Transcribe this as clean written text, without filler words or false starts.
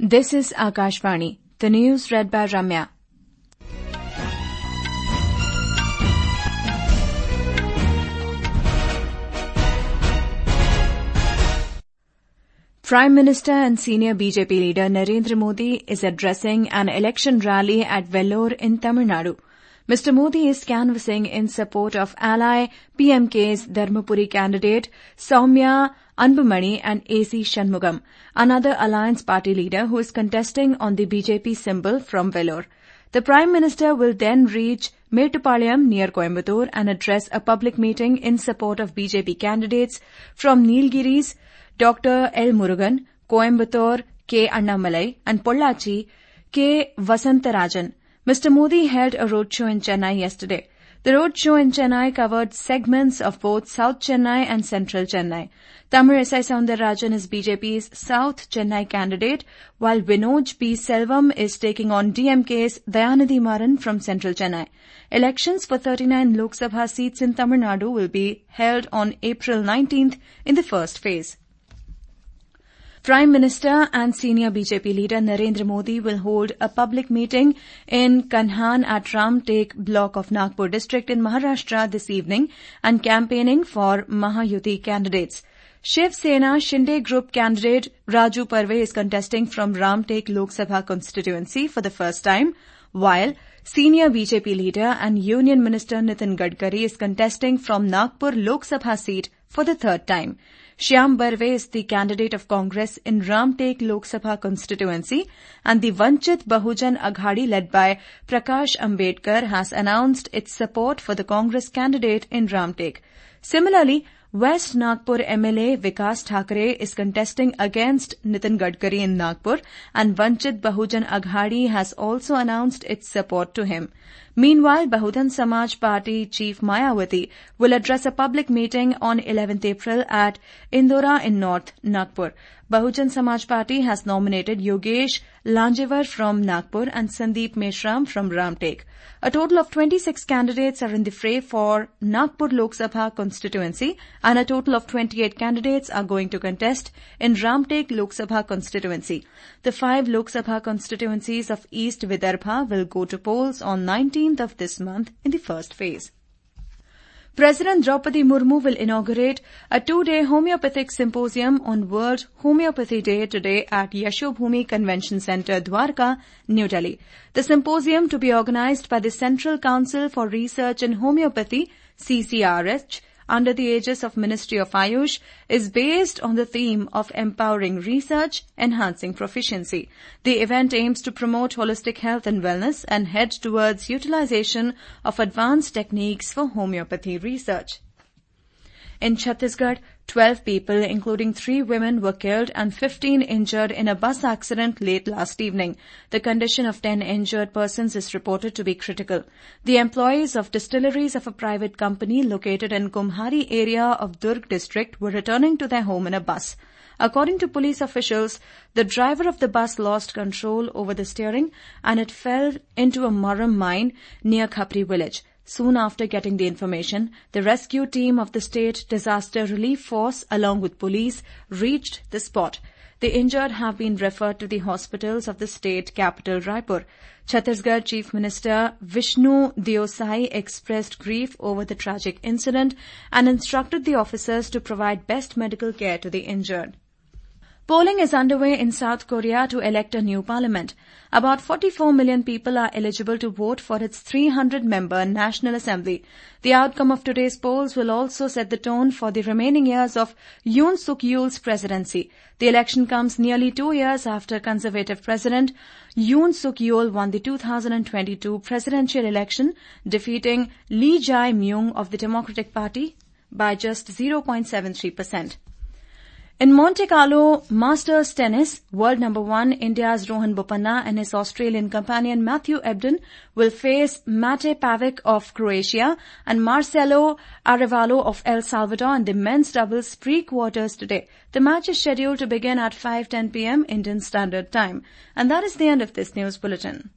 This is Akashvani. The news read by Ramya. Prime Minister and senior BJP leader Narendra Modi is addressing an election rally at Vellore in Tamil Nadu. Mr. Modi is canvassing in support of ally PMK's Dharmapuri candidate Soumya Anbumani and AC Shanmugam, another alliance party leader who is contesting on the BJP symbol from Vellore. The Prime Minister will then reach Mettupalayam near Coimbatore and address a public meeting in support of BJP candidates from Nilgiris, Dr. L. Murugan, Coimbatore, K. Annamalai, and Pollachi, K. Vasantarajan. Mr. Modi held a roadshow in Chennai yesterday. The roadshow in Chennai covered segments of both South Chennai and Central Chennai. Thamizsai Soundararajan is BJP's South Chennai candidate, while Vinod P. Selvam is taking on DMK's Dayanidhi Maran from Central Chennai. Elections for 39 Lok Sabha seats in Tamil Nadu will be held on April 19th in the first phase. Prime Minister and senior BJP leader Narendra Modi will hold a public meeting in Kanhan at Ramtek block of Nagpur district in Maharashtra this evening and campaigning for Mahayuti candidates. Shiv Sena Shinde Group candidate Raju Parve is contesting from Ramtek Lok Sabha constituency for the first time, while senior BJP leader and Union Minister Nitin Gadkari is contesting from Nagpur Lok Sabha seat for the third time. Shyam Barve is the candidate of Congress in Ramtek Lok Sabha constituency, and the Vanchit Bahujan Aghadi led by Prakash Ambedkar has announced its support for the Congress candidate in Ramtek. Similarly, West Nagpur MLA Vikas Thakre is contesting against Nitin Gadkari in Nagpur, and Vanchit Bahujan Aghadi has also announced its support to him. Meanwhile, Bahujan Samaj Party Chief Mayawati will address a public meeting on 11th April at Indora in North Nagpur. Bahujan Samaj Party has nominated Yogesh Lanjevar from Nagpur and Sandeep Meshram from Ramtek. A total of 26 candidates are in the fray for Nagpur Lok Sabha constituency, and a total of 28 candidates are going to contest in Ramtek Lok Sabha constituency. The 5 Lok Sabha constituencies of East Vidarbha will go to polls on 19th of this month in the first phase. President Draupadi Murmu will inaugurate a 2-day homeopathic symposium on World Homeopathy Day today at Yashobhumi Convention Centre, Dwarka, New Delhi. The symposium, to be organised by the Central Council for Research in Homeopathy, CCRH, under the aegis of Ministry of Ayush, is based on the theme of empowering research, enhancing proficiency. The event aims to promote holistic health and wellness and head towards utilization of advanced techniques for homeopathy research. In Chhattisgarh, 12 people, including 3 women, were killed and 15 injured in a bus accident late last evening. The condition of 10 injured persons is reported to be critical. The employees of distilleries of a private company located in Kumhari area of Durg district were returning to their home in a bus. According to police officials, the driver of the bus lost control over the steering and it fell into a Maram mine near Khapri village. Soon after getting the information, the rescue team of the State Disaster Relief Force, along with police, reached the spot. The injured have been referred to the hospitals of the state capital, Raipur. Chhattisgarh Chief Minister Vishnu Deosai expressed grief over the tragic incident and instructed the officers to provide best medical care to the injured. Polling is underway in South Korea to elect a new parliament. About 44 million people are eligible to vote for its 300-member National Assembly. The outcome of today's polls will also set the tone for the remaining years of Yoon Suk Yeol's presidency. The election comes nearly 2 years after Conservative President Yoon Suk Yeol won the 2022 presidential election, defeating Lee Jae-myung of the Democratic Party by just 0.73%. In Monte Carlo Masters Tennis, world number 1 India's Rohan Bopanna and his Australian companion Matthew Ebden will face Mate Pavic of Croatia and Marcelo Arevalo of El Salvador in the men's doubles pre-quarters today. The match is scheduled to begin at 5:10 p.m. Indian Standard Time. And that is the end of this news bulletin.